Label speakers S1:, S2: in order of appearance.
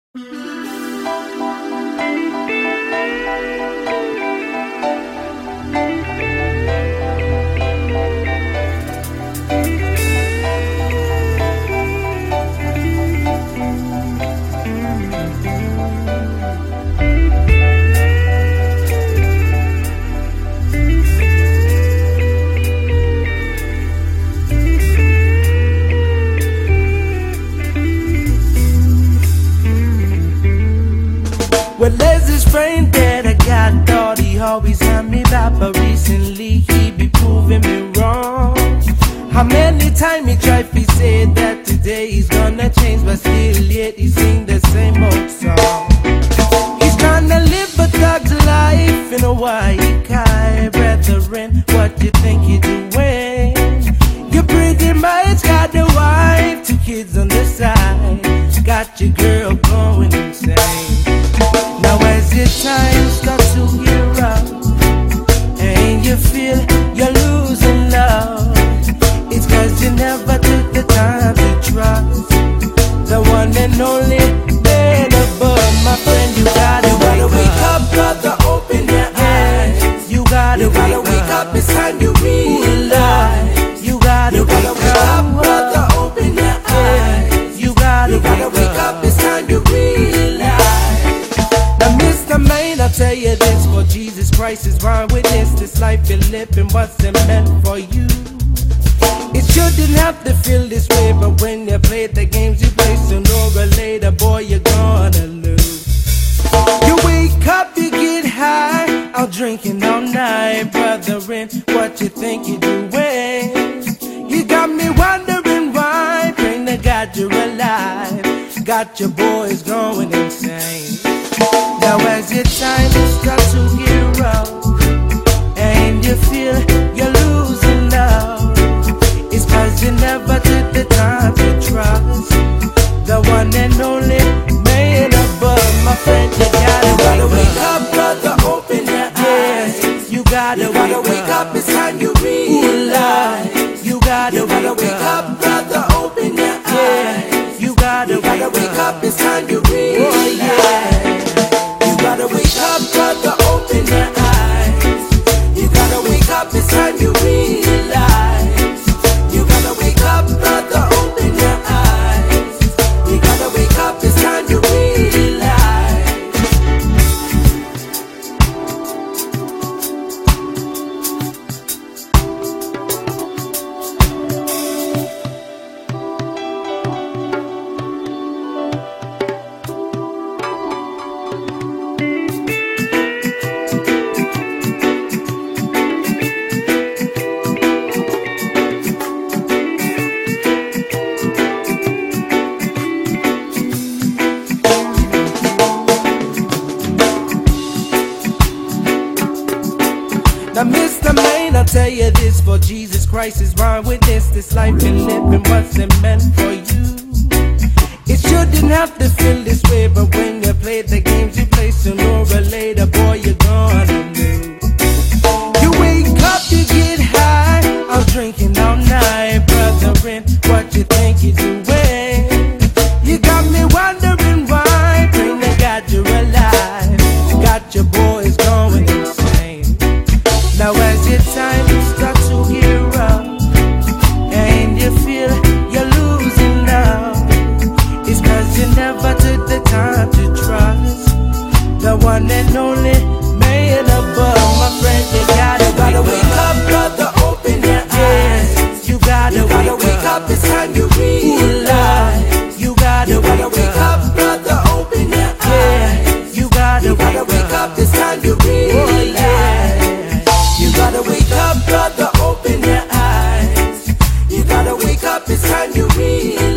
S1: Well, there's this friend that I got, thought he always had me back, but recently he be proving me wrong. How many times he tried to say that today he's gonna change, but still yet he sing the same old song. He's trying to live a thug's life in a white guy. Brethren, what you think you're doing? You pretty much got a wife, 2 kids on the side, got your girl going insane. Now as your time starts to gear up and you feel you're losing love, it's cause you never took the time to trust the one and only man above. My friend, you gotta wake up, brother, open your eyes. You gotta wake up, it's time you realize. You gotta wake up, brother, open your eyes. You gotta wake up, it's time you realize. Now, Mr. Man, I'll tell you this, for Jesus Christ is my witness. This life you're living wasn't meant for you. It shouldn't have to feel this way, but when you play the games you play, sooner or later, boy, you're gonna lose. You wake up, you get high, out drinking all night, brotherin', what you think you're doing? You got me wondering why, praying to God you're alive, got your boys going insane. Now as your time starts to gear up and you feel you're losing love, it's cause you never took the time to trust the one and only man above. My friend, you gotta wake up, brother, open your eyes. You gotta wake up, it's time you realize. You gotta wake up, brother, open your eyes. You gotta wake up, it's time you realize. You gotta wake up, brother, open your eyes. You gotta wake up, it's time you realize. You gotta wake up, brother, open your eyes. You gotta wake up, it's time you realize. Now, Mr. Man, I'll tell you this, for Jesus Christ is my witness. This life you're living wasn't meant for you. It shouldn't have to feel this way, but when you play the games you play, sooner or later, boy, you're gonna lose. You wake up, you get high, out drinking all night, brotherin', what you think you're doing? You got me wondering why, praying to God you're alive, got your boys going insane. Now as your time starts to gear up and you feel you're losing love, it's cause you never took the time to trust the one and only man above. My friend, you gotta wake up, brother, open your eyes. You gotta wake up, it's time you realize. You gotta wake up, brother, open your eyes. You gotta wake up, it's time you realize. You gotta wake up, brother, open your eyes. You gotta wake up, it's time you realize.